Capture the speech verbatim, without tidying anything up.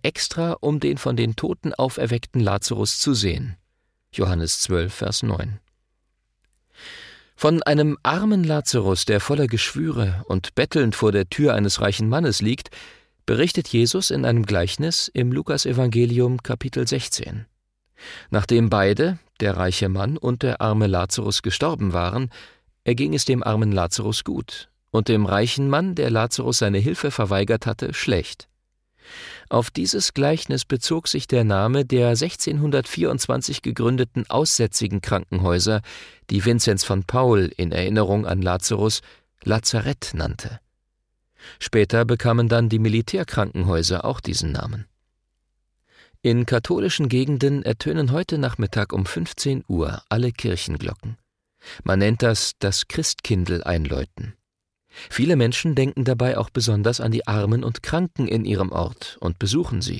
extra, um den von den Toten auferweckten Lazarus zu sehen. Johannes zwölf, Vers neun. Von einem armen Lazarus, der voller Geschwüre und bettelnd vor der Tür eines reichen Mannes liegt, berichtet Jesus in einem Gleichnis im Lukasevangelium Kapitel sechzehn. Nachdem beide, der reiche Mann und der arme Lazarus, gestorben waren, erging es dem armen Lazarus gut und dem reichen Mann, der Lazarus seine Hilfe verweigert hatte, schlecht. Auf dieses Gleichnis bezog sich der Name der sechzehnhundertvierundzwanzig gegründeten aussätzigen Krankenhäuser, die Vinzenz von Paul in Erinnerung an Lazarus Lazarett nannte. Später bekamen dann die Militärkrankenhäuser auch diesen Namen. In katholischen Gegenden ertönen heute Nachmittag um fünfzehn Uhr alle Kirchenglocken. Man nennt das das Christkindl-Einläuten. Viele Menschen denken dabei auch besonders an die Armen und Kranken in ihrem Ort und besuchen sie.